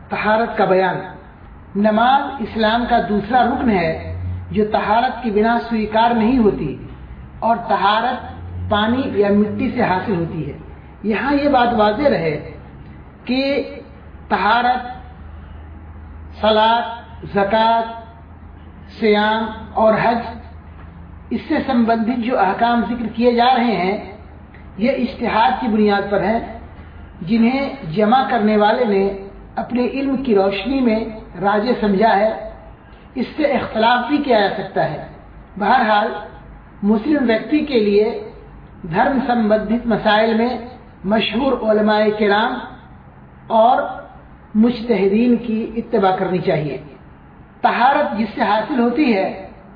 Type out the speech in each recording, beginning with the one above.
طہارت کا بیان۔ نماز اسلام کا دوسرا رکن ہے جو طہارت کے بنا سویکار نہیں ہوتی، اور طہارت پانی یا مٹی سے حاصل ہوتی ہے۔ یہاں یہ بات واضح رہے کہ طہارت، صلاۃ، زکوٰۃ، صیام اور حج، اس سے سمبندھت جو احکام ذکر کیے جا رہے ہیں یہ اجتہاد کی بنیاد پر ہیں، جنہیں جمع کرنے والے نے اپنے علم کی روشنی میں راجح سمجھا ہے۔ اس سے اختلاف بھی کیا جا سکتا ہے۔ بہرحال مسلم ویکتی کے لیے دھرم سمبندھت مسائل میں مشہور علماء کرام اور مجتہدین کی اتباع کرنی چاہیے۔ طہارت جس سے حاصل ہوتی ہے،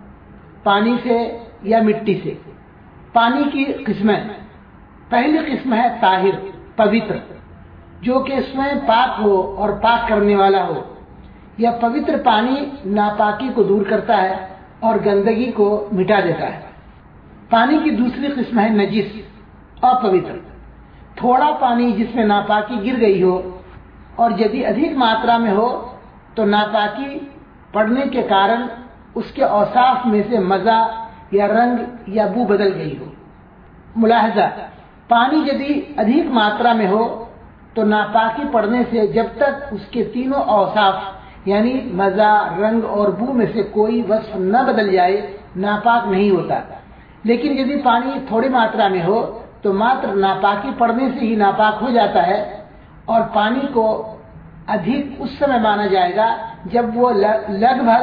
پانی سے یا مٹی سے۔ پانی کی قسمیں، پہلی قسم ہے طاہر، پوتر، جو کہ اس میں پاک ہو اور پاک کرنے والا ہو۔ یہ پوتر پانی ناپاکی کو دور کرتا ہے اور گندگی کو مٹا دیتا ہے۔ پانی کی دوسری قسم ہے نجس، اپوتر، تھوڑا پانی جس میں ناپاکی گر گئی ہو اور یدی ادھک ماترا میں ہو تو ناپاکی پڑنے کے کارن اس کے اوصاف میں سے مزہ یا رنگ یا بو بدل گئی ہو۔ ملاحظہ، پانی یدی ادھک ماترا میں ہو تو ناپاکی پڑنے سے جب تک اس کے تینوں اوصاف یعنی مزہ، رنگ اور بو میں سے کوئی وصف نہ بدل جائے ناپاک نہیں ہوتا۔ لیکن یدی پانی تھوڑی ماترا میں ہو تو ماتر ناپاکی پڑنے سے ہی ناپاک ہو جاتا ہے، اور پانی کو ادھک اس سمے مانا جائے گا جب وہ لگ بھگ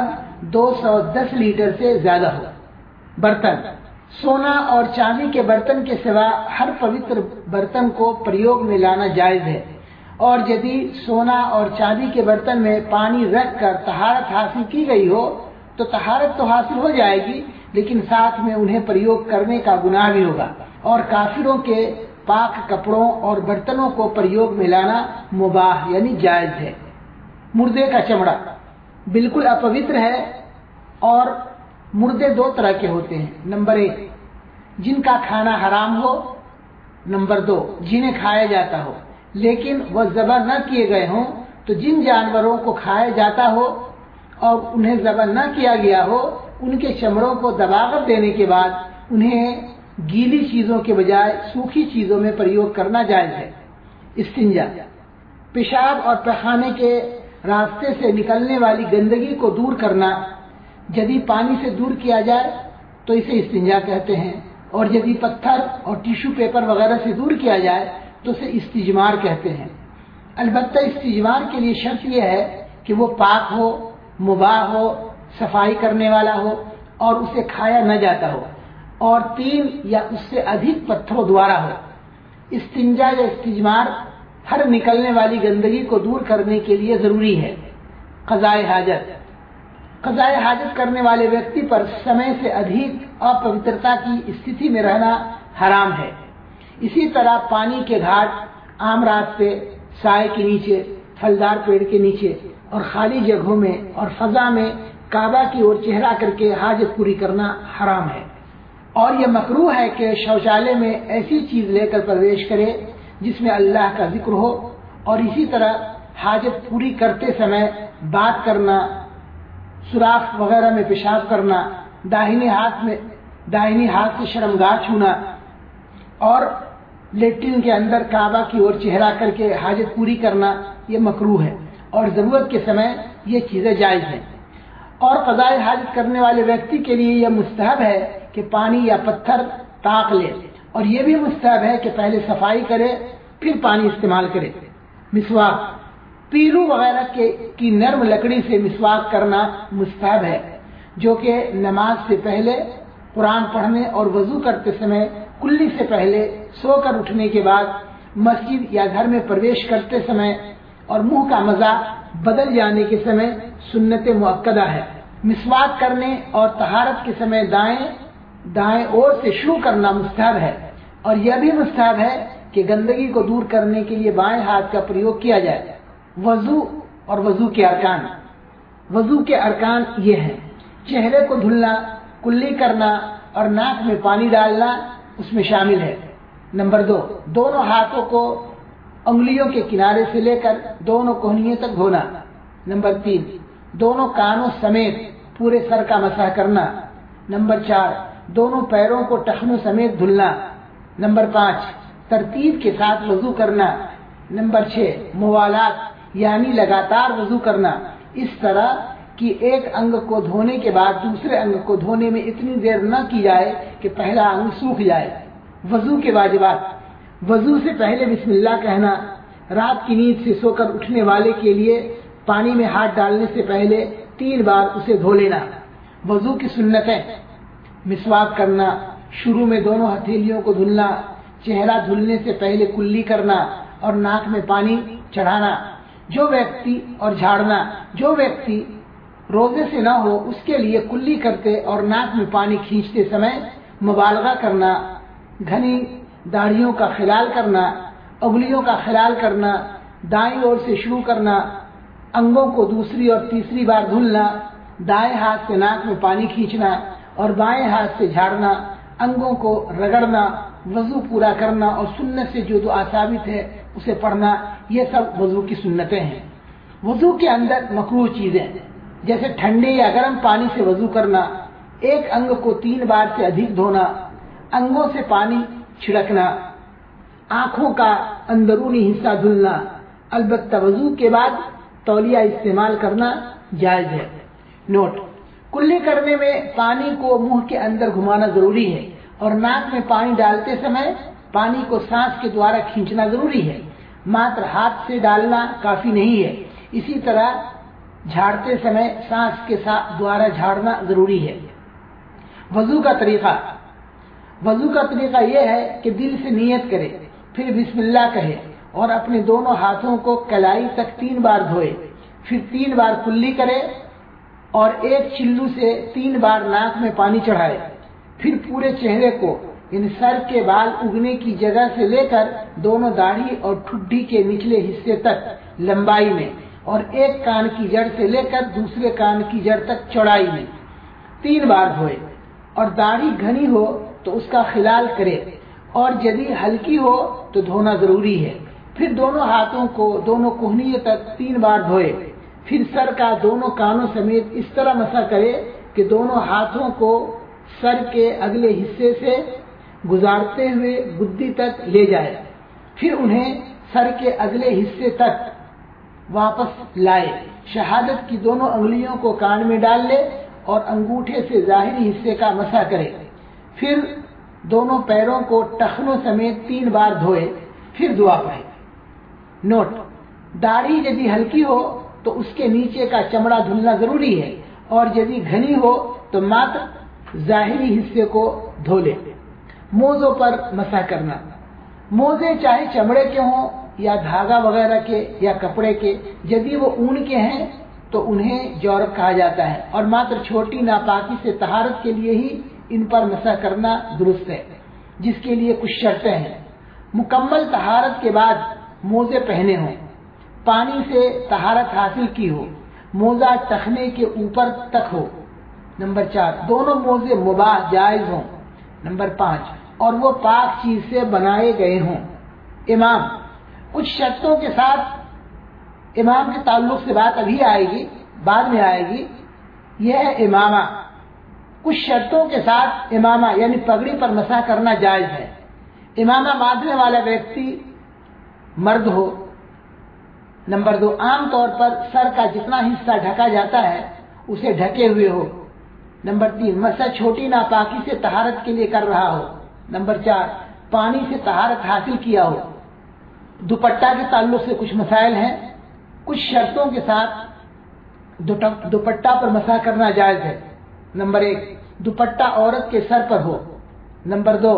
210 لیٹر سے زیادہ ہو۔ برتن، سونا اور چاندی کے برتن کے سوا ہر پوتر برتن کو پریوگ میں لانا جائز ہے، اور یدی سونا اور چاندی کے برتن میں پانی رکھ کر طہارت حاصل کی گئی ہو تو طہارت تو حاصل ہو جائے گی، لیکن ساتھ میں انہیں پریوگ کرنے کا گناہ بھی ہوگا، اور کافروں کے پاک کپڑوں اور برتنوں کو پریوگ میں لانا مباح یعنی جائز ہے۔ مردے کا چمڑا بالکل اپوتر ہے، اور مردے دو طرح کے ہوتے ہیں۔ نمبر 1 جن کا کھانا حرام ہو، نمبر 2 جنہیں کھایا جاتا ہو لیکن وہ ذبح نہ کیے گئے ہوں۔ تو جن جانوروں کو کھایا جاتا ہو اور انہیں ذبح نہ کیا گیا ہو، ان کے چمڑوں کو دبا کر دینے کے بعد انہیں گیلی چیزوں کے بجائے سوکھی چیزوں میں پریوگ کرنا جائز ہے۔ استنجا، پیشاب اور پخانے کے راستے سے نکلنے والی گندگی کو دور کرنا۔ یدی پانی سے دور کیا جائے تو اسے استنجا کہتے ہیں، اور یدی پتھر اور ٹیشو پیپر وغیرہ سے دور کیا جائے تو اسے استجمار کہتے ہیں۔ البتہ استجمار کے لیے شرط یہ ہے کہ وہ پاک ہو، مباح ہو، صفائی کرنے والا ہو اور اسے کھایا نہ جاتا ہو، اور 3 یا اس سے ادھک پتھروں دوارا ہو۔ استنجا یا استجمار ہر نکلنے والی گندگی کو دور کرنے کے لیے ضروری ہے۔ قضائے حاجت، قضائے حاجت کرنے والے ویکتی پر سمے سے ادھک اپوترتا کی استھتی میں رہنا حرام ہے۔ اسی طرح پانی کے گھاٹ، عام راستے، سائے کے نیچے، پھلدار پیڑ کے نیچے اور خالی جگہوں میں اور فضا میں کعبہ کی اور چہرہ کر کے حاجت پوری کرنا حرام ہے، اور یہ مکروہ ہے کہ شوچالے میں ایسی چیز لے کر پرویش کرے جس میں اللہ کا ذکر ہو، اور اسی طرح حاجت پوری کرتے سمے بات کرنا، سوراخ وغیرہ میں پیشاب کرنا، داہنی ہاتھ سے شرمگاہ چھونا اور لیٹرین کے اندر کعبہ کی اور چہرہ کر کے حاجت پوری کرنا یہ مکروہ ہے، اور ضرورت کے سمے یہ چیزیں جائز ہیں۔ اور قضاء حاجت کرنے والے ویکتی کے لیے یہ مستحب ہے کہ پانی یا پتھر طاق لے، اور یہ بھی مستحب ہے کہ پہلے صفائی کرے پھر پانی استعمال کرے۔ مسواک، پیلو وغیرہ کی نرم لکڑی سے مسواک کرنا مستحب ہے، جو کہ نماز سے پہلے، قرآن پڑھنے اور وضو کرتے سمے، کلی سے پہلے، سو کر اٹھنے کے بعد، مسجد یا گھر میں پرویش کرتے سمے اور منہ کا مزہ بدل جانے کے سمے سنت مؤکدہ ہے۔ مسواک کرنے اور طہارت کے سمے دائیں اور سے شروع کرنا مستحب ہے، اور یہ بھی مستحب ہے کہ گندگی کو دور کرنے کے لیے بائیں ہاتھ کا پریوگ کیا جائے۔ وضو اور وضو کے ارکان، وضو کے ارکان یہ ہیں: چہرے کو دھلنا، کلی کرنا اور ناک میں پانی ڈالنا اس میں شامل ہے۔ نمبر 2 دونوں ہاتھوں کو انگلیوں کے کنارے سے لے کر دونوں کوہنیوں تک دھونا۔ نمبر 3، دونوں کانوں سمیت پورے سر کا مسح کرنا۔ نمبر 4، دونوں پیروں کو ٹخنوں سمیت دھلنا۔ نمبر 5، ترتیب کے ساتھ وضو کرنا۔ نمبر 6، موالات یعنی لگاتار وضو کرنا، اس طرح کہ ایک انگ کو دھونے کے بعد دوسرے انگ کو دھونے میں اتنی دیر نہ کی جائے کہ پہلا انگ سوکھ جائے۔ وضو کے واجبات: وضو سے پہلے بسم اللہ کہنا، رات کی نیند سے سو کر اٹھنے والے کے لیے پانی میں ہاتھ ڈالنے سے پہلے 3 بار اسے دھو لینا۔ وضو کی سنتیں: مسواک کرنا، شروع میں دونوں ہتھیلیوں کو دھلنا، چہرہ دھلنے سے پہلے کلی کرنا اور ناک میں پانی چڑھانا، اور جھاڑنا۔ جو ویکتی روزے سے نہ ہو اس کے لیے کلی کرتے اور ناک میں پانی کھینچتے سمے مبالغہ کرنا، گھنی داڑھیوں کا خلال کرنا، انگلیوں کا خلال کرنا، دائیں اور سے شروع کرنا، انگوں کو دوسری اور تیسری بار دھلنا، دائیں ہاتھ سے ناک میں پانی کھینچنا اور بائیں ہاتھ سے جھاڑنا، انگوں کو رگڑنا، وضو پورا کرنا اور سنت سے جو دعا ثابت ہے اسے پڑھنا، یہ سب وضو کی سنتیں ہیں۔ وضو کے اندر مکروہ چیزیں جیسے ٹھنڈے یا گرم پانی سے وضو کرنا، ایک انگ کو 3 بار سے ادھک دھونا، انگوں سے پانی چھڑکنا، آنکھوں کا اندرونی حصہ دھلنا، البتہ وضو کے بعد تولیہ استعمال کرنا جائز ہے۔ نوٹ: کلی کرنے میں پانی کو منہ کے اندر گھمانا ضروری ہے اور ناک میں پانی ڈالتے سمے پانی کو سانس کے دوارا کھینچنا ضروری ہے، ماتر ہاتھ سے ڈالنا کافی نہیں ہے۔ اسی طرح جھاڑتے سمے سانس کے ساتھ دوارا جھاڑنا ضروری ہے۔ وضو کا طریقہ: وضو کا طریقہ یہ ہے کہ دل سے نیت کرے، پھر بسم اللہ کہے اور اپنے دونوں ہاتھوں کو کلائی تک 3 بار دھوئے، پھر 3 بار کلی کرے اور ایک چلو سے 3 بار ناک میں پانی چڑھائے، پھر پورے چہرے کو یعنی سر کے بال اگنے کی جگہ سے لے کر دونوں داڑھی اور ٹھڈی کے نچلے حصے تک لمبائی میں اور ایک کان کی جڑ سے لے کر دوسرے کان کی جڑ تک چوڑائی میں 3 بار دھوئے، اور داڑھی گھنی ہو تو اس کا خلال کرے اور یدی ہلکی ہو تو دھونا ضروری ہے۔ پھر دونوں ہاتھوں کو دونوں کوہنیوں تک 3 بار دھوئے، پھر سر کا دونوں کانوں سمیت اس طرح مسح کرے کہ دونوں ہاتھوں کو سر کے اگلے حصے سے گزارتے ہوئے گدی تک لے جائے، پھر انہیں سر کے اگلے حصے تک واپس لائے، شہادت کی دونوں انگلیوں کو کان میں ڈال لے اور انگوٹھے سے ظاہری حصے کا مسح کرے، پھر دونوں پیروں کو ٹخنوں سمیت 3 بار دھوئے، پھر دعا پڑھے۔ نوٹ: داڑھی یدی ہلکی ہو تو اس کے نیچے کا چمڑا دھلنا ضروری ہے اور یدی گھنی ہو تو ماتر ظاہری حصے کو دھو لے۔ موزوں پر مسح کرنا: موزے چاہے چمڑے کے ہوں یا دھاگا وغیرہ کے یا کپڑے کے، یدی وہ اون کے ہیں تو انہیں جورب کہا جاتا ہے اور ماتر چھوٹی ناپاکی سے طہارت کے لیے ہی ان پر مسح کرنا درست ہے، جس کے لیے کچھ شرطیں ہیں۔ مکمل طہارت کے بعد موزے پہنے ہوں، پانی سے طہارت حاصل کی ہو، موزہ ٹخنے کے اوپر تک ہو۔ نمبر 4، دونوں موزے مباح جائز ہوں۔ نمبر 5، اور وہ پاک چیز سے بنائے گئے ہوں۔ امام: کچھ شرطوں کے ساتھ امام کے تعلق سے بات ابھی آئے گی، بعد میں آئے گی، یہ ہے امامہ۔ کچھ شرطوں کے ساتھ امامہ یعنی پگڑی پر مسح کرنا جائز ہے۔ امامہ باندھنے والا ویکتی مرد ہو۔ نمبر 2، عام طور پر سر کا جتنا حصہ ڈھکا جاتا ہے اسے ڈھکے ہوئے ہو۔ نمبر 3، مسح چھوٹی ناپاکی سے طہارت کے لیے کر رہا ہو۔ نمبر 4، پانی سے طہارت حاصل کیا ہو۔ دوپٹہ کے تعلق سے کچھ مسائل ہیں۔ کچھ شرطوں کے ساتھ دوپٹہ پر مسح کرنا جائز ہے۔ نمبر 1، دوپٹہ عورت کے سر پر ہو۔ نمبر 2،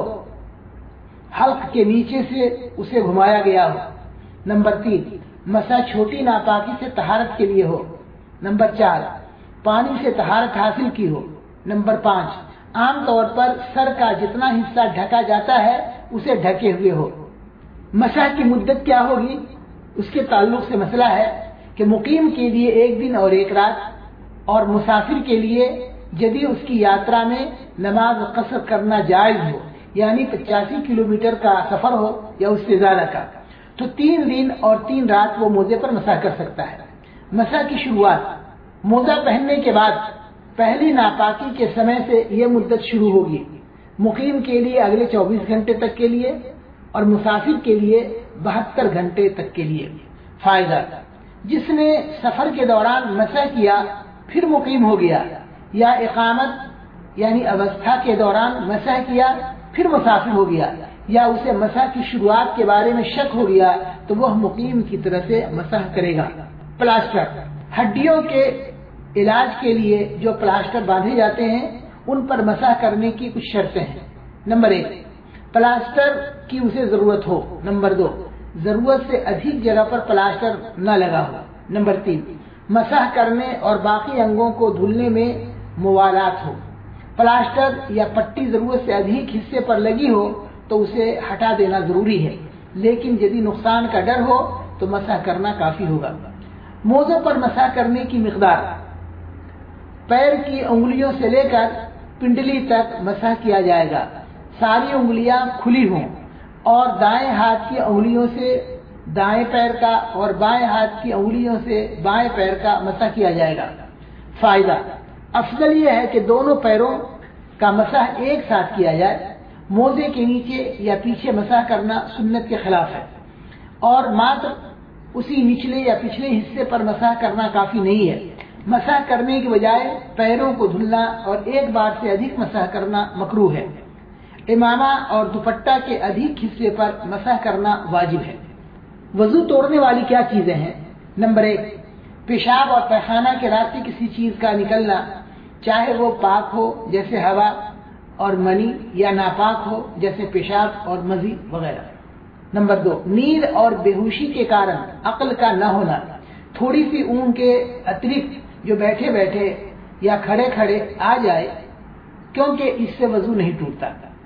حلق کے نیچے سے اسے گھمایا گیا ہو۔ نمبر 3، مسح چھوٹی ناپاکی سے طہارت کے لیے ہو۔ نمبر 4، پانی سے طہارت حاصل کی ہو۔ نمبر 5، عام طور پر سر کا جتنا حصہ ڈھکا جاتا ہے اسے ڈھکے ہوئے ہو۔ مسح کی مدت کیا ہوگی؟ اس کے تعلق سے مسئلہ ہے کہ مقیم کے لیے 1 دن اور 1 رات اور مسافر کے لیے یدی اس کی یاترا میں نماز قصر کرنا جائز ہو، یعنی 85 کلومیٹر کا سفر ہو یا اس سے زیادہ کا، تو 3 دن اور 3 رات وہ موزے پر مسح کر سکتا ہے۔ مسح کی شروعات موزہ پہننے کے بعد پہلی ناپاکی کے سمے سے یہ مدت شروع ہوگی، مقیم کے لیے اگلے 24 گھنٹے تک کے لیے اور مسافر کے لیے 72 گھنٹے تک کے لیے۔ فائدہ: جس نے سفر کے دوران مسح کیا پھر مقیم ہو گیا، یا اقامت یعنی اوستھا کے دوران مسح کیا پھر مسافر ہو گیا، یا اسے مسح کی شروعات کے بارے میں شک ہو گیا، تو وہ مقیم کی طرح سے مسح کرے گا۔ پلاسٹر: ہڈیوں کے علاج کے لیے جو پلاسٹر باندھے جاتے ہیں ان پر مسح کرنے کی کچھ شرطیں ہیں۔ نمبر 1، پلاسٹر کی اسے ضرورت ہو۔ نمبر 2، ضرورت سے ادھک جگہ پر پلاسٹر نہ لگا ہو۔ نمبر 3، مسح کرنے اور باقی انگوں کو دھلنے میں موالات ہو۔ پلاسٹر یا پٹی ضرورت سے ادھک حصے پر لگی ہو تو اسے ہٹا دینا ضروری ہے، لیکن یدی نقصان کا ڈر ہو تو مسح کرنا کافی ہوگا۔ موزوں پر مسح کرنے کی مقدار: پیر کی انگلیوں سے لے کر پنڈلی تک مسح کیا جائے گا، ساری انگلیاں کھلی ہوں، اور دائیں ہاتھ کی انگلیوں سے دائیں پیر کا اور بائیں ہاتھ کی انگلیوں سے بائیں پیر کا مسح کیا جائے گا۔ فائدہ: افضل یہ ہے کہ دونوں پیروں کا مسح ایک ساتھ کیا جائے۔ موزے کے نیچے یا پیچھے مسح کرنا سنت کے خلاف ہے، اور ماتر اسی نچلے یا پچھلے حصے پر مسح کرنا کافی نہیں ہے۔ مسح کرنے کی بجائے پیروں کو دھلنا اور ایک بار سے ادھک مسح کرنا مکروہ ہے۔ امامہ اور دوپٹہ کے ادھک حصے پر مسح کرنا واجب ہے۔ وضو توڑنے والی کیا چیزیں ہیں؟ نمبر 1، پیشاب اور پیخانہ کے راستے کسی چیز کا نکلنا، چاہے وہ پاک ہو جیسے ہوا اور منی، یا ناپاک ہو جیسے پیشاب اور مزی وغیرہ۔ نمبر 2، نیند اور بے ہوشی کے کارن عقل کا نہ ہونا، تھوڑی سی اونگ کے اترکت جو بیٹھے بیٹھے یا کھڑے کھڑے آ جائے، کیونکہ اس سے وضو نہیں ٹوٹتا۔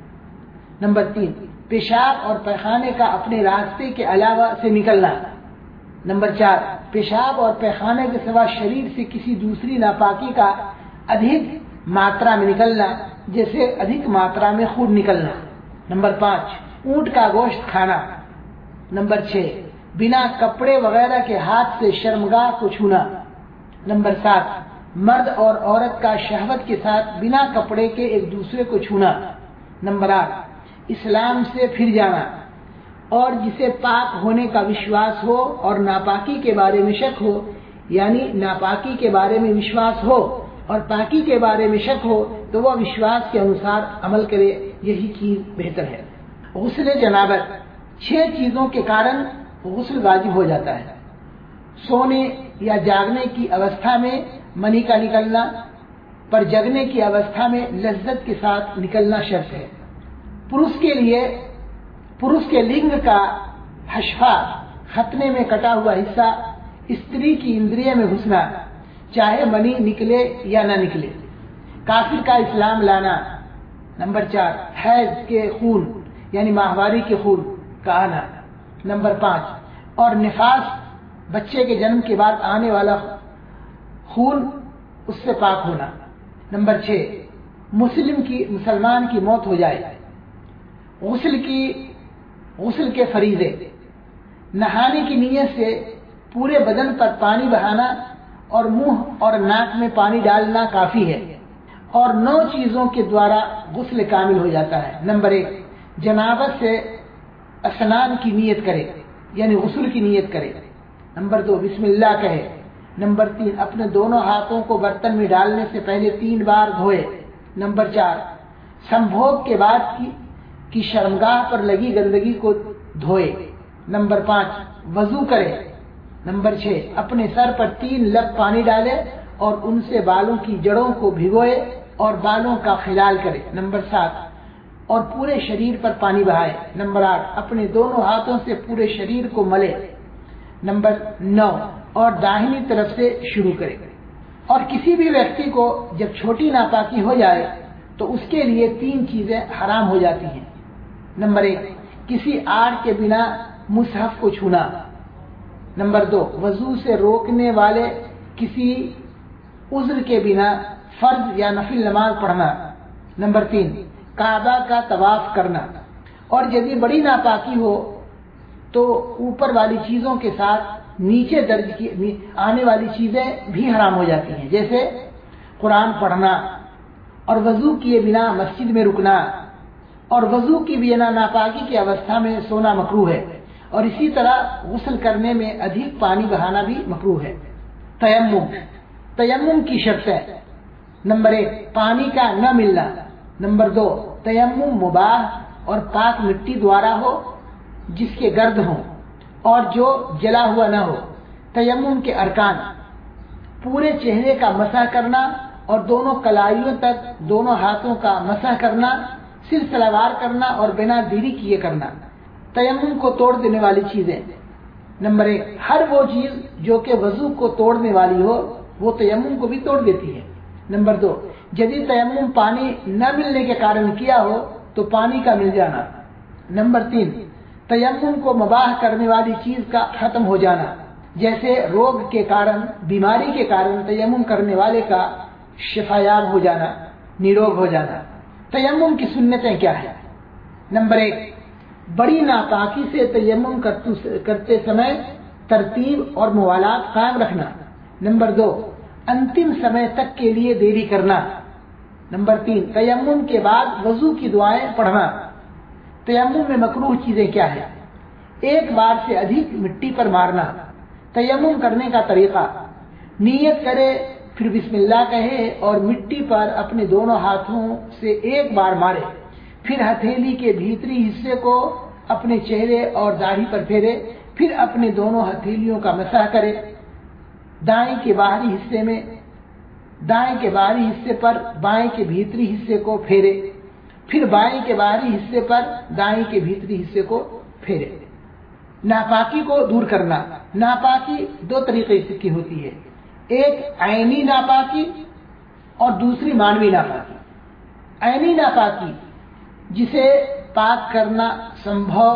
نمبر 3، پیشاب اور پیخانے کا اپنے راستے کے علاوہ سے نکلنا۔ نمبر 4، پیشاب اور پیخانے کے سوا شریر سے کسی دوسری ناپاکی کا ادھک ماترا میں نکلنا، جیسے ادھک ماترا میں خون نکلنا۔ نمبر 5، اونٹ کا گوشت کھانا۔ نمبر 6، بنا کپڑے وغیرہ کے ہاتھ سے شرمگاہ کو چھونا۔ نمبر 7، مرد اور عورت کا شہوت کے ساتھ بنا کپڑے کے ایک دوسرے کو چھونا۔ نمبر 8، اسلام سے پھر جانا، اور جسے پاک ہونے کا وشواس ہو اور ناپاکی کے بارے میں شک ہو، یعنی ناپاکی کے بارے میں وشواس ہو اور پاکی کے بارے میں شک ہو تو وہ وشواس کے انوسار عمل کرے، یہی چیز بہتر ہے۔ غسل جنابت: 6 چیزوں کے کارن غسل واجب ہو جاتا ہے۔ سونے یا جاگنے کی اوستھا میں منی کا نکلنا، پر جگنے کی اوستھا میں لذت کے ساتھ نکلنا شرط ہے۔ پروش کے لنگ کا حشفہ، ختنے میں کٹا ہوا حصہ، استری کی اندریہ میں گھسنا، چاہے منی نکلے یا نہ نکلے۔ کافر کا اسلام لانا۔ نمبر 4، حیض کے خون یعنی ماہواری کے خون کا آنا۔ نمبر 5، اور نفاس، بچے کے جنم کے بعد آنے والا خون، اس سے پاک ہونا۔ نمبر 6، مسلمان کی موت ہو جائے۔ غسل کے فریضے: نہانے کی نیت سے پورے بدن پر پانی بہانا اور منہ اور ناک میں پانی ڈالنا کافی ہے، اور 9 چیزوں کے دوارا غسل کامل ہو جاتا ہے۔ نمبر 1، جنابت سے اسنان کی نیت کرے، یعنی غسل کی نیت کرے۔ نمبر 2، بسم اللہ کہے۔ نمبر 3، اپنے دونوں ہاتھوں کو برتن میں ڈالنے سے پہلے 3 بار دھوئے۔ نمبر 4، سنبھوگ کے بعد کی شرمگاہ پر لگی گندگی کو دھوئے۔ نمبر 5، وضو کرے۔ نمبر 6، اپنے سر پر 3 لب پانی ڈالے اور ان سے بالوں کی جڑوں کو بھگوئے اور بالوں کا خلال کرے۔ نمبر 7، اور پورے شریر پر پانی بہائے۔ نمبر 8، اپنے دونوں ہاتھوں سے پورے شریر کو ملے۔ نمبر 9، اور داہنی طرف سے شروع کرے۔ اور کسی بھی ویکتی کو جب چھوٹی ناپاکی ہو جائے تو اس کے لیے 3 چیزیں حرام ہو جاتی ہیں۔ نمبر 1، کسی آڑ کے بنا مصحف کو چھونا۔ نمبر 2، وضو سے روکنے والے کسی عذر کے بنا فرض یا نفل نماز پڑھنا۔ نمبر 3، کعبہ کا طواف کرنا۔ اور یدی بڑی ناپاکی ہو تو اوپر والی چیزوں کے ساتھ نیچے درج کی آنے والی چیزیں بھی حرام ہو جاتی ہیں، جیسے قرآن پڑھنا اور وضو کیے بنا مسجد میں رکنا اور وضو کی بنا ناپاکی کی اوستھا میں سونا مکروہ ہے، اور اسی طرح غسل کرنے میں ادھک پانی بہانا بھی مکروہ ہے۔ تیمم کی شرطیں: نمبر 1 پانی کا نہ ملنا، نمبر 2 تیمم مباح اور پاک مٹی دوارا ہو جس کے گرد ہوں اور جو جلا ہوا نہ ہو۔ تیمم کے ارکان: پورے چہرے کا مسح کرنا اور دونوں کلائیوں تک دونوں ہاتھوں کا مسح کرنا، سلسلہ وار کرنا اور بنا دیری کیے کرنا۔ تیمم کو توڑ دینے والی چیزیں: نمبر 1 ہر وہ چیز جو کہ وضو کو توڑنے والی ہو وہ تیمم کو بھی توڑ دیتی ہے۔ نمبر 2 یدی تیمم پانی نہ ملنے کے کارن کیا ہو تو پانی کا مل جانا۔ نمبر 3 تیمم کو مباح کرنے والی چیز کا ختم ہو جانا، جیسے روگ کے کارن، بیماری کے کارن تیمم کرنے والے کا شفایاب ہو جانا، نیروگ ہو جانا۔ تیمم کی سنتیں کیا ہیں؟ نمبر 1 بڑی ناپاکی سے تیمم کرتے سمے ترتیب اور موالات قائم رکھنا۔ نمبر 2 انتم سمے تک کے لیے دیری کرنا۔ نمبر 3 تیمم کے بعد وضو کی دعائیں پڑھنا۔ تیمم میں مکروہ چیزیں کیا ہیں؟ 1 بار سے ادھک مٹی پر مارنا۔ تیمم کرنے کا طریقہ: نیت کرے، پھر بسم اللہ کہے اور مٹی پر اپنے دونوں ہاتھوں سے 1 بار مارے، پھر ہتھیلی کے بھیتری حصے کو اپنے چہرے اور داڑھی پر پھیرے، پھر اپنے دونوں ہتھیلیوں کا مسح کرے، دائیں کے باہری حصے پر بائیں کے بھیتری حصے کو پھیرے، پھر بائیں کے باہری حصے پر دائیں کے بھیتری حصے کو پھیرے۔ ناپاکی کو دور کرنا: ناپاکی 2 طریقے کی ہوتی ہے، ایک عینی ناپاکی اور دوسری مانوی ناپاکی۔ عینی ناپاکی جسے پاک کرنا سمبھو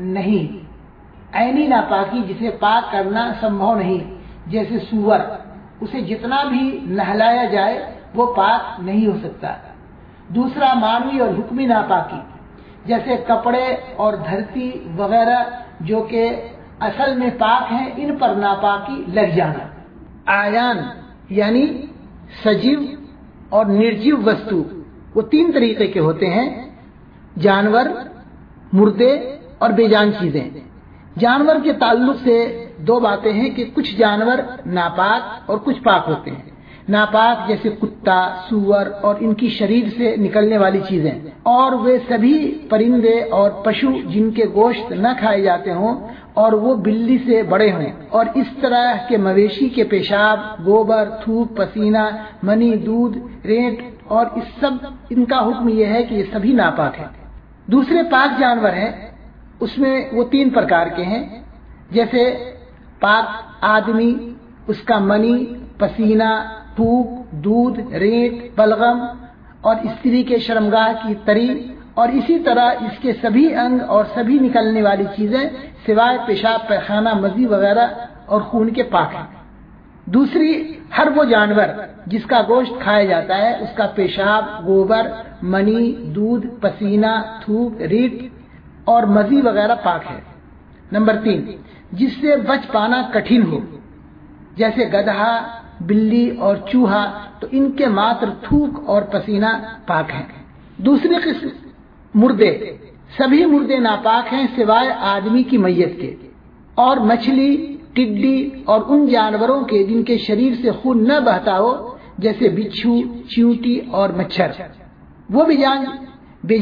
نہیں، جیسے سور، اسے جتنا بھی نہلایا جائے وہ پاک نہیں ہو سکتا۔ دوسرا مانوی اور حکمی ناپاکی، جیسے کپڑے اور دھرتی وغیرہ جو کہ اصل میں پاک ہیں، ان پر ناپاکی لگ جانا۔ آیان یعنی سجیو اور نرجیو وستو، وہ 3 طریقے کے ہوتے ہیں: جانور، مردے اور بے جان چیزیں۔ جانور کے تعلق سے 2 باتیں ہیں کہ کچھ جانور ناپاک اور کچھ پاک ہوتے ہیں۔ ناپاک جیسے کتا، سور اور ان کی شریر سے نکلنے والی چیزیں، اور وہ سبھی پرندے اور پشو جن کے گوشت نہ کھائے جاتے ہوں اور وہ بلی سے بڑے ہوں، اور اس طرح کے مویشی کے پیشاب، گوبر، تھوک، پسینہ، منی، دودھ، رینٹ اور ان کا حکم یہ ہے کہ یہ سبھی ناپاک ہیں۔ دوسرے پاک جانور ہیں، اس میں وہ 3 پرکار کے ہیں، جیسے پاک آدمی، اس کا منی، پسینہ، تھوک، دودھ، رینٹ، بلغم اور استری کے شرمگاہ کی تری، اور اسی طرح اس کے سبھی انگ اور سبھی نکلنے والی چیزیں سوائے پیشاب، پیخانہ، مزی وغیرہ اور خون کے پاک ہیں۔ دوسری، ہر وہ جانور جس کا گوشت کھایا جاتا ہے اس کا پیشاب، گوبر، منی، دودھ، پسینہ، تھوک، ریٹ اور مزی وغیرہ پاک ہے۔ نمبر 3، جس سے بچ پانا کٹھن ہو، جیسے گدھا، بلی اور چوہا، تو ان کے ماتر تھوک اور پسینہ پاک ہیں۔ دوسری قسم مردے، سبھی مردے ناپاک ہیں سوائے آدمی کی میت کے، اور مچھلی، ٹڈی اور ان جانوروں کے جن کے شریر سے خون نہ بہتا ہو، جیسے بچھو، چیونٹی اور مچھر۔ وہ بے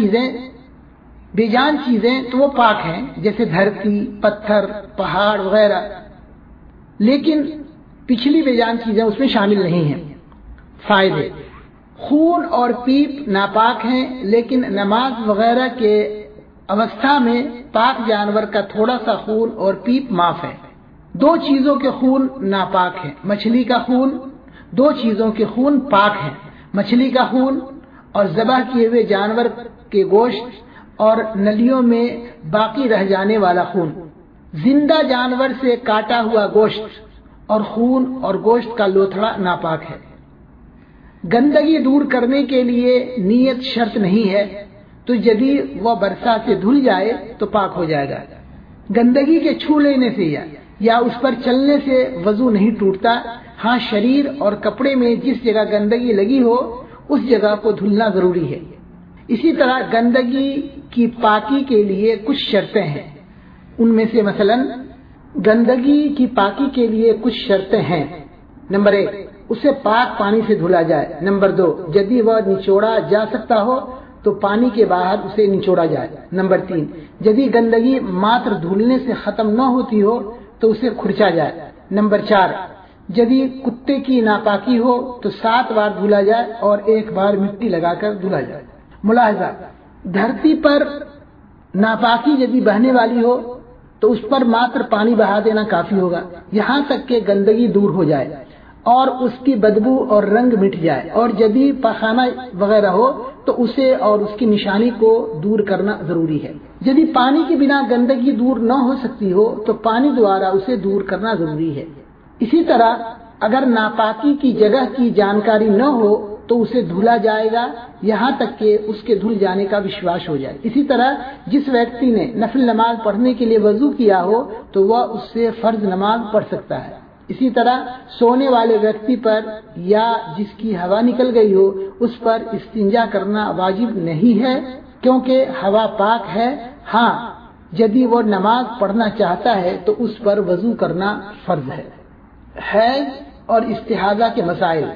جان چیزیں تو وہ پاک ہیں، جیسے دھرتی، پتھر، پہاڑ وغیرہ، لیکن پچھلی بے جان چیزیں اس میں شامل نہیں ہیں۔ فائدے: خون اور پیپ ناپاک ہیں، لیکن نماز وغیرہ کے اوستھا میں پاک جانور کا تھوڑا سا خون اور پیپ معاف ہے۔ 2 چیزوں کے خون ناپاک ہیں، مچھلی کا خون، 2 چیزوں کے خون پاک ہیں، مچھلی کا خون اور ذبح کیے ہوئے جانور کے گوشت اور نلیوں میں باقی رہ جانے والا خون۔ زندہ جانور سے کاٹا ہوا گوشت اور خون اور گوشت کا لوتھڑا ناپاک ہے۔ گندگی دور کرنے کے لیے نیت شرط نہیں ہے، تو یدی وہ برسا سے دھل جائے تو پاک ہو جائے گا۔ گندگی کے چھو لینے سے یا اس پر چلنے سے وضو نہیں ٹوٹتا. ہاں، شریر اور کپڑے میں جس جگہ گندگی لگی ہو اس جگہ کو دھلنا ضروری ہے. اسی طرح گندگی کی پاکی کے لیے کچھ شرطیں ہیں. ان میں سے مثلا گندگی کی پاکی کے لیے کچھ شرطیں ہیں. نمبر 1، اسے پاک پانی سے دھلا جائے. نمبر 2، یدی وہ نچوڑا جا سکتا ہو تو پانی کے باہر اسے نچوڑا جائے. نمبر 3، یدی گندگی ماتر دھلنے سے ختم نہ ہوتی ہو تو اسے کھرچا جائے. نمبر 4، یدی کتے کی ناپاکی ہو تو 7 بار دھلا جائے اور 1 بار مٹی لگا کر دھلا جائے. ملاحظہ، دھرتی پر ناپاکی یدی بہنے والی ہو تو اس پر ماتر پانی بہا دینا کافی ہوگا، یہاں تک کہ گندگی دور ہو جائے اور اس کی بدبو اور رنگ مٹ جائے. اور یدی پخانہ وغیرہ ہو تو اسے اور اس کی نشانی کو دور کرنا ضروری ہے. یدی پانی کے بنا گندگی دور نہ ہو سکتی ہو تو پانی دوارا اسے دور کرنا ضروری ہے. اسی طرح اگر ناپاکی کی جگہ کی جانکاری نہ ہو تو اسے دھلا جائے گا یہاں تک کہ اس کے دھل جانے کا وشواس ہو جائے. اسی طرح جس ویکتی نے نفل نماز پڑھنے کے لیے وضو کیا ہو تو وہ اس سے فرض نماز پڑھ سکتا ہے. اسی طرح سونے والے ویکتی پر یا جس کی ہوا نکل گئی ہو اس پر استنجا کرنا واجب نہیں ہے کیونکہ ہوا پاک ہے. ہاں، یدی وہ نماز پڑھنا چاہتا ہے تو اس پر وضو کرنا فرض ہے. حیض اور استحاضہ کے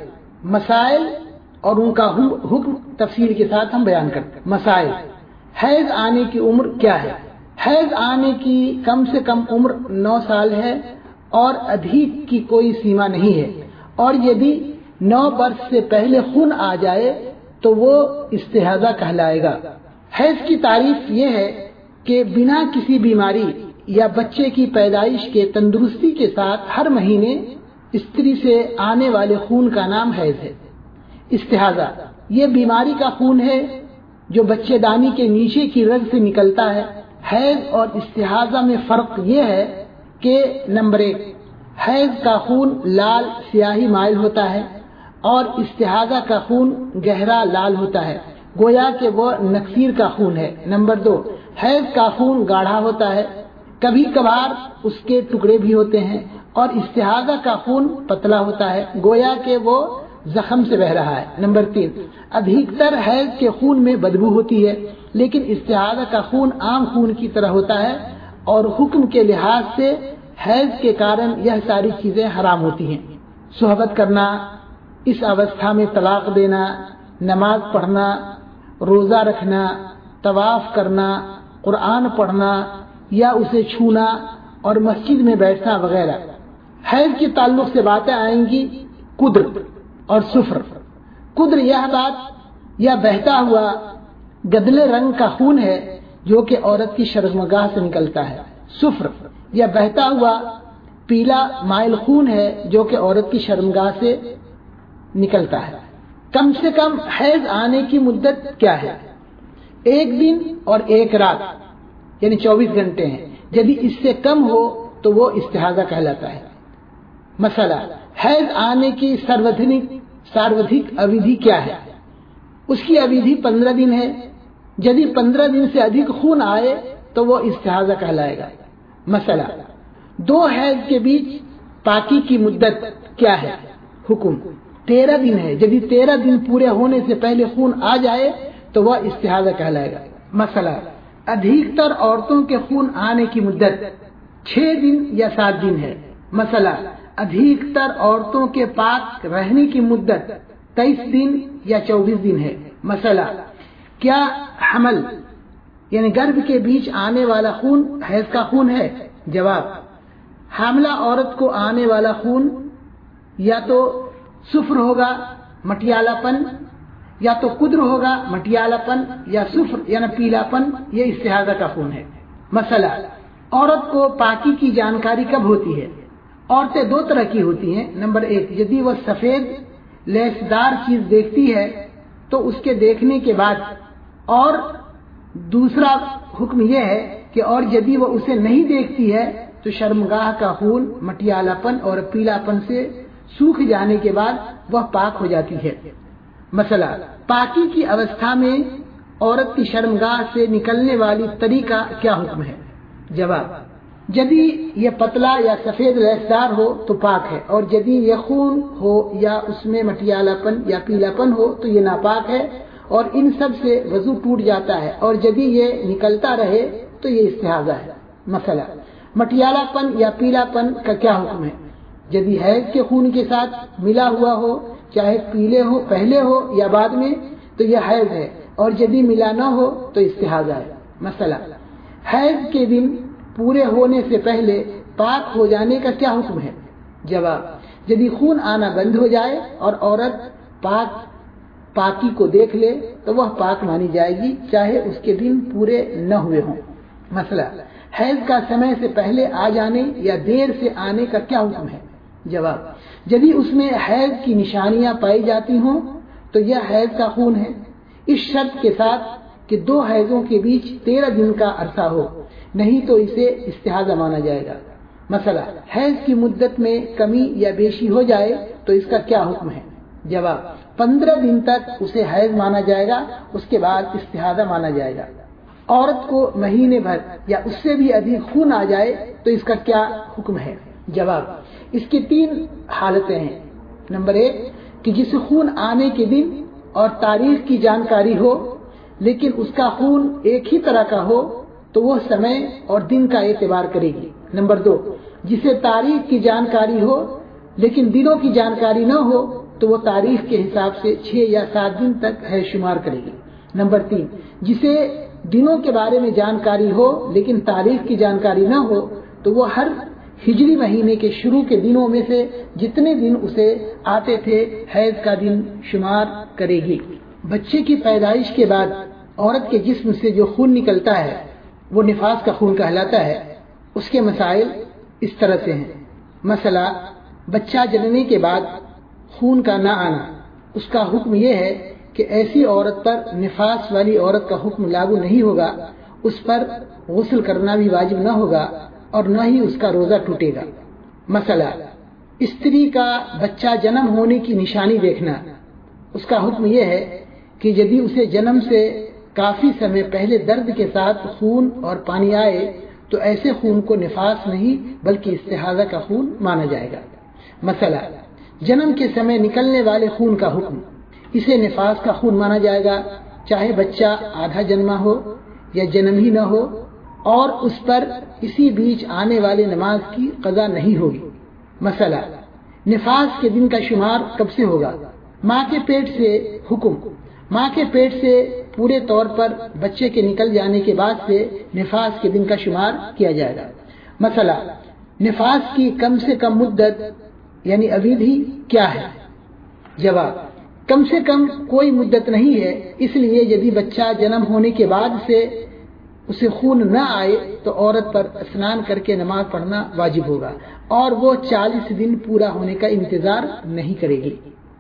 مسائل اور ان کا حکم تفصیل کے ساتھ ہم بیان کرتے ہیں. مسائل: حیض آنے کی عمر کیا ہے؟ حیض آنے کی کم سے کم عمر 9 سال ہے اور ادھیک کی کوئی سیما نہیں ہے. اور یدی 9 برس سے پہلے خون آ جائے تو وہ استحاضہ کہلائے گا. حیض کی تعریف یہ ہے کہ بنا کسی بیماری یا بچے کی پیدائش کے تندرستی کے ساتھ ہر مہینے استری سے آنے والے خون کا نام حیض ہے. استحاضہ یہ بیماری کا خون ہے جو بچے دانی کے نیچے کی رگ سے نکلتا ہے. حیض اور استحاضہ میں فرق یہ ہے کہ نمبر 1، حیض کا خون لال سیاہی مائل ہوتا ہے اور استحاضہ کا خون گہرا لال ہوتا ہے، گویا کہ وہ نکسیر کا خون ہے. نمبر 2، حیض کا خون گاڑھا ہوتا ہے، کبھی کبھار اس کے ٹکڑے بھی ہوتے ہیں، اور استحاضہ کا خون پتلا ہوتا ہے، گویا کہ وہ زخم سے بہ رہا ہے. نمبر 3، ادھیکتر حیض کے خون میں بدبو ہوتی ہے لیکن استحاضہ کا خون عام خون کی طرح ہوتا ہے اور حکم کے لحاظ سے حیض کے کارن یہ ساری چیزیں حرام ہوتی ہیں. صحبت کرنا، اس اوستھا میں طلاق دینا، نماز پڑھنا، روزہ رکھنا، طواف کرنا، قرآن پڑھنا یا اسے چھونا اور مسجد میں بیٹھنا وغیرہ. حیض کے تعلق سے باتیں آئیں گی قدر اور صفر. قدر یہ بات یا بہتا ہوا گدلے رنگ کا خون ہے جو کہ عورت کی شرمگاہ سے نکلتا ہے. صفر یا بہتا ہوا پیلا مائل خون ہے جو کہ عورت کی شرمگاہ سے نکلتا ہے. کم سے کم حیض آنے کی مدت کیا ہے؟ 1 دن اور 1 رات یعنی 24 گھنٹے ہیں. یدی اس سے کم ہو تو وہ استحاضہ کہلاتا ہے. مسئلہ: حیض آنے کی ساروادھک اودھی کیا ہے؟ اس کی اودھی 15 دن ہے. یدی 15 دن سے ادھک خون آئے تو وہ استحاضہ کہلائے گا. مسئلہ: 2 حیض کے بیچ پاکی کی مدت کیا ہے؟ حکم: 13 دن ہے. یدی 13 دن پورے ہونے سے پہلے خون آ جائے تو وہ استحاضہ کہلائے گا. مسئلہ: ادھیکتر عورتوں کے خون آنے کی مدت 6 دن یا 7 دن ہے. مسئلہ: ادھیکتر عورتوں کے پاک رہنے کی مدت 23 دن یا 24 دن ہے. مسئلہ: کیا حمل یعنی گربھ کے بیچ آنے والا خون حیض کا خون ہے؟ جواب: حاملہ عورت کو آنے والا خون یا تو صفر ہوگا مٹیالہ پن، یا تو قدر ہوگا مٹیالہ پن، یا صفر یعنی پیلا پن، یہ استحاضہ کا خون ہے. مسئلہ: عورت کو پاکی کی جانکاری کب ہوتی ہے؟ عورتیں 2 طرح کی ہوتی ہیں. نمبر 1، یدی وہ سفید لیسدار چیز دیکھتی ہے تو اس کے دیکھنے کے بعد. اور دوسرا حکم یہ ہے کہ اور یدی وہ اسے نہیں دیکھتی ہے تو شرمگاہ کا خون مٹیالہ پن اور پیلا پن سے سوکھ جانے کے بعد وہ پاک ہو جاتی ہے. مسئلہ: پاکی کی اوستھا میں عورت کی شرمگاہ سے نکلنے والی طریقہ کیا حکم ہے؟ جواب: यदि ये पतला या सफेद लैसदार हो तो पाक है, और यदि ये खून हो या उसमें मटियालापन या पीलापन हो तो ये नापाक है, और इन सब से वजू टूट जाता है, और यदि ये निकलता रहे तो ये इस्तिहाजा है। मसला, मटियालापन या पीलापन का क्या हुक्म है? यदि हैज के खून के साथ मिला हुआ हो, चाहे पहले हो या बाद में, तो यह हैज है, और यदि मिला न हो तो इस्तिहाजा है। मसला, हैज के दिन पूरे होने से पहले पाक हो जाने का क्या हुक्म है? जवाब, यदि खून आना बंद हो जाए और औरत पाकी को देख ले तो वह पाक मानी जाएगी, चाहे उसके दिन पूरे न हुए हों। मसला, हैज का समय से पहले आ जाने या देर से आने का क्या हुक्म है? जवाब, यदि उसमें हैज की निशानियां पाई जाती हों तो यह हैज का खून है, इस शर्त के साथ कि 2 हैजों के बीच 13 दिन का अरसा हो, नहीं तो इसे इस्तिहाजा माना जाएगा। मसला, हैज की मुद्दत में कमी या बेशी हो जाए तो इसका क्या हुक्म है? जवाब, 15 दिन तक उसे हैज माना जाएगा, उसके बाद इस्तिहाजा माना जाएगा। औरत को महीने भर या उससे भी अधिक खून आ जाए तो इसका क्या हुक्म है? जवाब, इसकी 3 हालतें हैं। नंबर 1, कि जिसे खून आने के दिन और तारीख की जानकारी हो लेकिन उसका खून एक ही तरह का हो तो वह समय और दिन का एतबार करेगी। नंबर 2, जिसे तारीख की जानकारी हो लेकिन दिनों की जानकारी न हो तो वह तारीख के हिसाब से 6 या 7 दिन तक है शुमार करेगी। नंबर 3, जिसे दिनों के बारे में जानकारी हो लेकिन तारीख की जानकारी न हो तो वह हर हिजरी महीने के शुरू के दिनों में से जितने दिन उसे आते थे हैज का दिन शुमार करेगी। बच्चे की पैदाइश के बाद औरत के जिस्म से जो खून निकलता है वो निफास का खून कहलाता है। उसके मसाइल इस तरह से हैं। मसला, बच्चा जनने के बाद खून का ना आना, उसका हुक्म यह है कि ऐसी औरत पर निफास वाली औरत का हुक्म लागू नहीं होगा, उस पर गुस्ल करना भी वाजिब न होगा और न ही उसका रोजा टूटेगा। मसला, स्त्री का बच्चा जन्म होने की निशानी देखना, उसका हुक्म यह है कि यदि उसे जन्म से काफी समय पहले दर्द के साथ खून और पानी आए तो ऐसे खून को निफास नहीं बल्कि इस्तिहाजा का खून माना जाएगा। मसला, जन्म के समय निकलने वाले खून का हुक्म, इसे निफास का खून माना जाएगा, चाहे बच्चा आधा जन्मा हो या जन्म ही न हो, और उस पर इसी बीच आने वाले नमाज की कज़ा नहीं होगी। मसला, निफास के दिन का शुमार कब से होगा? माँ के पेट से हुक्म, माँ के पेट से पूरे तौर पर बच्चे के निकल जाने के बाद से निफास के दिन का शुमार किया जाएगा। मसला, निफास की कम से कम मुद्दत यानी अवधि क्या है? जवाब, कम से कम कोई मुद्दत नहीं है, इसलिए यदि बच्चा जन्म होने के बाद से उसे खून न आए तो औरत पर स्नान करके नमाज पढ़ना वाजिब होगा और वो 40 दिन पूरा होने का इंतजार नहीं करेगी।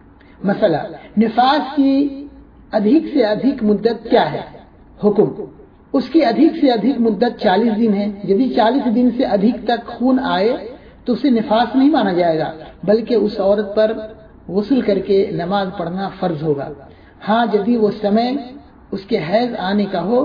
मसला, निफास की अधिक से अधिक मुद्दत क्या है? हुक्म, उसकी अधिक से अधिक मुद्दत 40 दिन है। यदि 40 दिन से अधिक तक खून आए तो उसे निफास नहीं माना जाएगा बल्कि उस औरत पर गुस्ल करके नमाज पढ़ना फर्ज होगा। हाँ, यदि वो समय उसके हैज आने का हो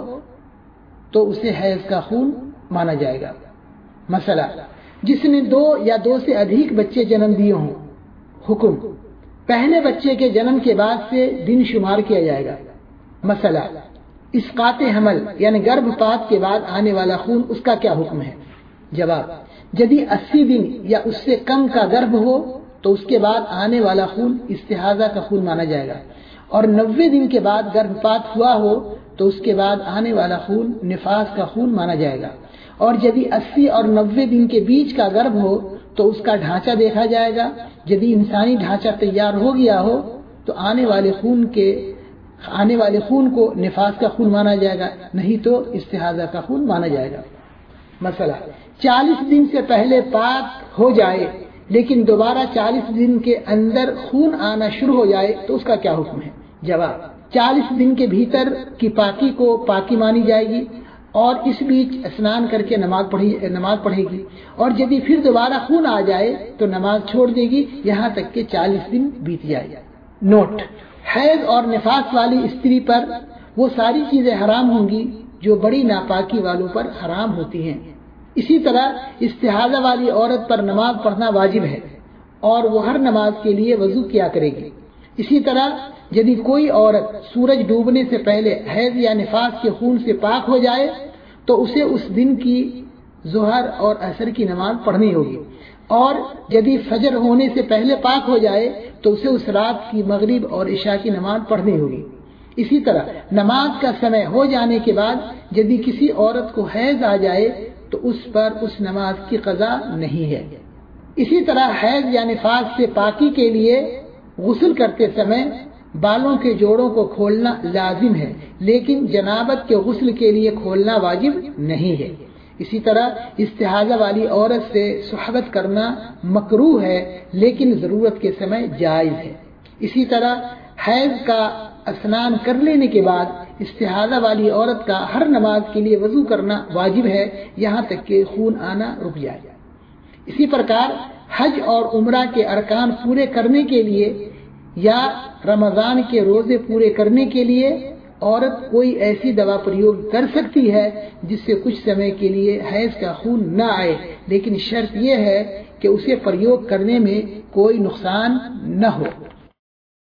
तो उसे हैज का खून माना जाएगा। मसला, जिसने 2 या 2 से अधिक बच्चे जन्म दिए हों। हुक्म, पहले बच्चे के जन्म के बाद से दिन शुमार किया जाएगा। मसला, इसकाते हमल यानी गर्भपात के बाद आने वाला खून, उसका क्या हुक्म है? जवाब, यदि 80 दिन या उससे कम का गर्भ हो तो उसके बाद आने वाला खून इस्तिहाजा का खून माना जाएगा, और 90 दिन के बाद गर्भपात हुआ हो तो उसके बाद आने वाला खून निफास का खून माना जाएगा, और यदि 80 और 90 दिन के बीच का गर्भ हो तो उसका ढांचा देखा जाएगा। यदि इंसानी ढांचा तैयार हो गया हो तो आने वाले खून को निफास का खून माना जाएगा, नहीं तो इस्तिहाजा का खून माना जाएगा। मसला, 40 दिन से पहले पाक हो जाए लेकिन दोबारा 40 दिन के अंदर खून आना शुरू हो जाए तो उसका क्या हुक्म है? जवाब, 40 दिन के भीतर की पाकी को पाकी मानी जाएगी और इस बीच स्नान करके नमाज पढ़ेगी, और यदि फिर दोबारा खून आ जाए तो नमाज छोड़ देगी यहाँ तक कि 40 दिन बीत जाए। नोट, हैज और निफास वाली स्त्री पर वो सारी चीजें हराम होंगी जो बड़ी नापाकी वालों पर हराम होती हैं। اسی طرح استحاضہ والی عورت پر نماز پڑھنا واجب ہے اور وہ ہر نماز کے لیے وضو کیا کرے گی۔ اسی طرح یدی کوئی عورت سورج ڈوبنے سے پہلے حیض یا نفاس کے خون سے پاک ہو جائے تو اسے اس دن کی ظہر اور عصر کی نماز پڑھنی ہوگی، اور یدی فجر ہونے سے پہلے پاک ہو جائے تو اسے اس رات کی مغرب اور عشاء کی نماز پڑھنی ہوگی۔ اسی طرح نماز کا سمے ہو جانے کے بعد یدی کسی عورت کو حیض آ جائے تو اس پر اس نماز کی قضا نہیں ہے۔ اسی طرح حیض یا نفاس سے پاکی کے لیے غسل کرتے سمے بالوں کے جوڑوں کو کھولنا لازم ہے، لیکن جنابت کے غسل کے لیے کھولنا واجب نہیں ہے۔ اسی طرح استحاضہ والی عورت سے صحبت کرنا مکروہ ہے، لیکن ضرورت کے سمے جائز ہے۔ اسی طرح حیض کا اسنان کر لینے کے بعد استحاضہ والی عورت کا ہر نماز کے لیے وضو کرنا واجب ہے، یہاں تک کہ خون آنا رک جائے۔ اسی پرکار حج اور عمرہ کے ارکان پورے کرنے کے لیے یا رمضان کے روزے پورے کرنے کے لیے عورت کوئی ایسی دوا پریوگ کر سکتی ہے جس سے کچھ سمے کے لیے حیض کا خون نہ آئے، لیکن شرط یہ ہے کہ اسے پریوگ کرنے میں کوئی نقصان نہ ہو۔